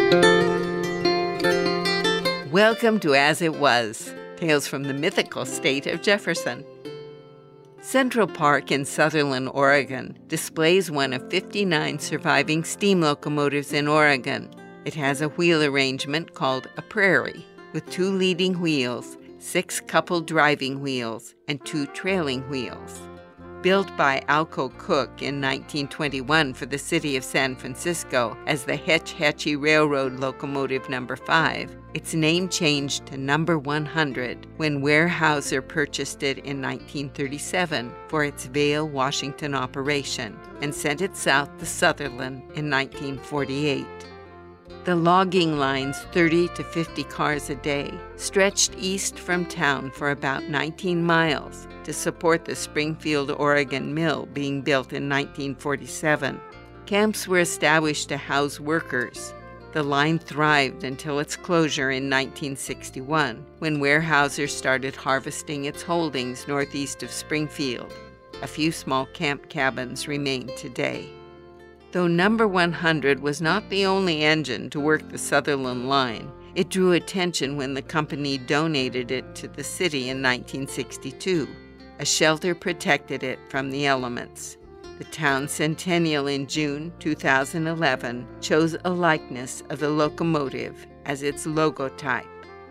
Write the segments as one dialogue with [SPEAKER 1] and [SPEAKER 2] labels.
[SPEAKER 1] Welcome to As It Was, Tales from the Mythical State of Jefferson. Central Park in Sutherland, Oregon, displays one of 59 surviving steam locomotives in Oregon. It has a wheel arrangement called a prairie, with 2 leading wheels, 6 coupled driving wheels, and 2 trailing wheels. Built by Alco Cook in 1921 for the city of San Francisco as the Hetch Hetchy Railroad Locomotive No. 5, its name changed to No. 100 when Weyerhaeuser purchased it in 1937 for its Vail, Washington operation and sent it south to Sutherland in 1948. The logging line's 30 to 50 cars a day stretched east from town for about 19 miles to support the Springfield, Oregon mill being built in 1947. Camps were established to house workers. The line thrived until its closure in 1961, when Weyerhaeuser started harvesting its holdings northeast of Springfield. A few small camp cabins remain today. Though No. 100 was not the only engine to work the Sutherland line, it drew attention when the company donated it to the city in 1962. A shelter protected it from the elements. The town centennial in June 2011 chose a likeness of the locomotive as its logotype.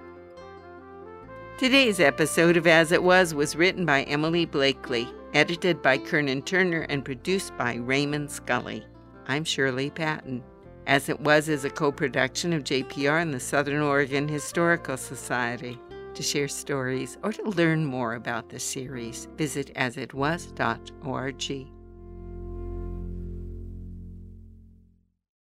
[SPEAKER 1] Today's episode of As It Was written by Emily Blakely, edited by Kernan Turner, and produced by Raymond Scully. I'm Shirley Patton. As It Was is a co-production of JPR and the Southern Oregon Historical Society. To share stories or to learn more about the series, visit asitwas.org.